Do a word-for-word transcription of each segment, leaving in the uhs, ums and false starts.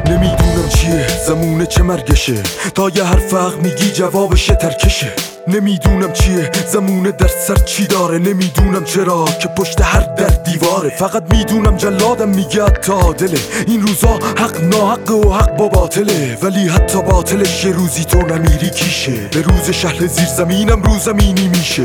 نمیدونم چیه زمونه چه مرگشه، تا یه حرف حق میگی جوابش ترکشه. نمیدونم چیه زمونه در سر چی داره، نمیدونم چرا که پشت هر در دیواره. فقط میدونم جلادم میگه حتی عادله، این روزا حق ناحقه و حق با باطله، ولی حتی باطلش یه روزی تو نمیری کیشه. به روز شهر زیر زمینم رو زمینی میشه.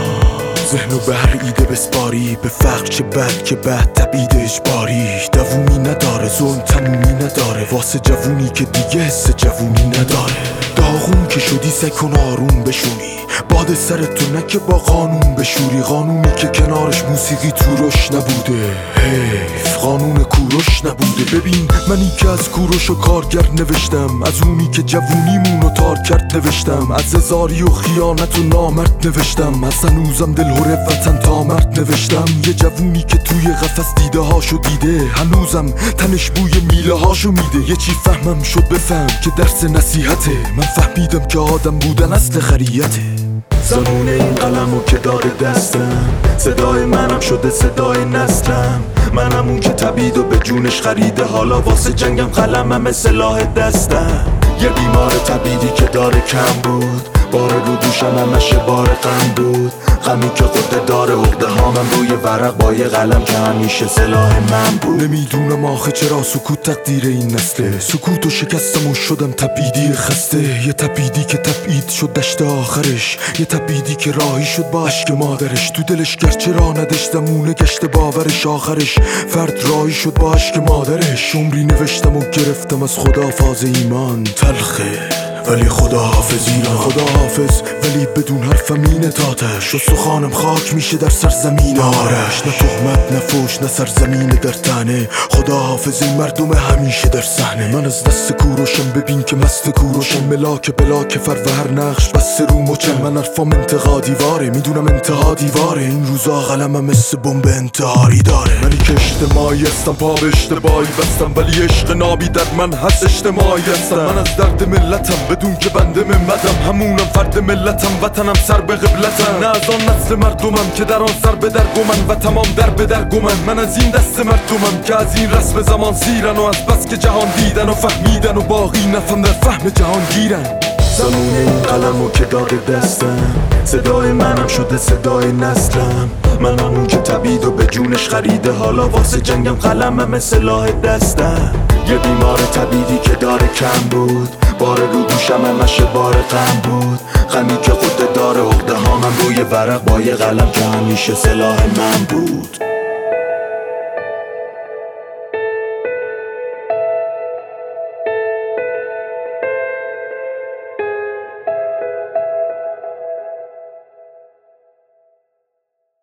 ذهن و به هر ایده بسپاری، به فقر چه بد که بد تبعید اجباری. دوومی نداره ظلم تمومی نداره، واسه جوونی که دیگه حس جوونی نداره. داغون که شدی سکن آروم بشونی، باد سرتو نکه با قانون بشوری. قانونی که کنارش موسیقی توروش نبوده، حیف قانون کوروش نبوده. ببین منی که از کوروش و کارگر نوشتم، از اونی که جوونیمونو تار کرد نوشتم، از هزاری و خیانت و نامرد نوشتم، از هنوزم دلهوره وطن تا مرد نوشتم. یه جوونی که توی قفس دیده هاشو دیده، هنوزم تنش بوی میله هاشو میده. یه چی فهمم شد بفهم که درس نصیحته، من فهمیدم که آدم بودن اصل خریته. زمونه این قلمو که داره دستم، صدای منم شده صدای نسلم. منم اون که تبید و به جونش خریده، حالا واسه جنگم قلمم سلاح دستم. یه بیمار تبیدی که داره کم بود، بار رو دوشم همش بار غم بود. غمی که خود داره عقده هامم روی ورق با یه قلم که همیشه سلاح من بود. نمیدونم آخه چرا سکوت تقدیر این نسله، سکوت و شکستم و شدم تبیدی خسته. یه تبیدی که تبعید شد دشت آخرش، یه تبیدی که راهی شد با عشق مادرش. تو دلش گرچه را نداشت زمونه گشت باورش، آخرش فرد راهی شد با عشق مادرش. عمری نوشتم و گرفتم از خدا فاز ایمان، تلخه ولی خدا حافظ ایران. خدا حافظ ولی بدون حرفم این تاتش، و سخانم خاک میشه در سرزمین آرش. نه تهمت نه فوش نه سرزمین در تنه، خدا حافظ این مردم همیشه در صحنه. من از دست کوروشم ببین که مست کوروشم، ملاک بلاک فر و هر نقش بس رو مچم. من حرفام انتقا دیواره، میدونم انتها دیواره. این روزا قلمم مثل بمب انتحاری داره. منی که اجتماعی هستم پا به اشتباهی بستم، ولی عشق نابی در من هست اجتماعی هستم. من از درد ملتم بدون که بنده ممدم، همونم فرد ملتم، وطنم سر به قبلتم. نه از آن نسل مردمم که در آن سر به در گمن و تمام در به در گمن. من از این دست مردمم که از این رسم زمان سیرن، و از بس که جهان دیدن و فهمیدن و باقی نفهم در فهم جهان گیرن. زمونه این قلمو که داده دستم، صدای منم شده صدای نسلم. منم اون که تبید و به جونش خریده، حالا واسه جنگم قلمم سلاح دستم. یه بیمار تبیدی که داره کم بود، بار رو دوشم همش بار غم بود. غمی که خود داره عقده هامم روی ورق با یه قلم که همیشه سلاح من بود.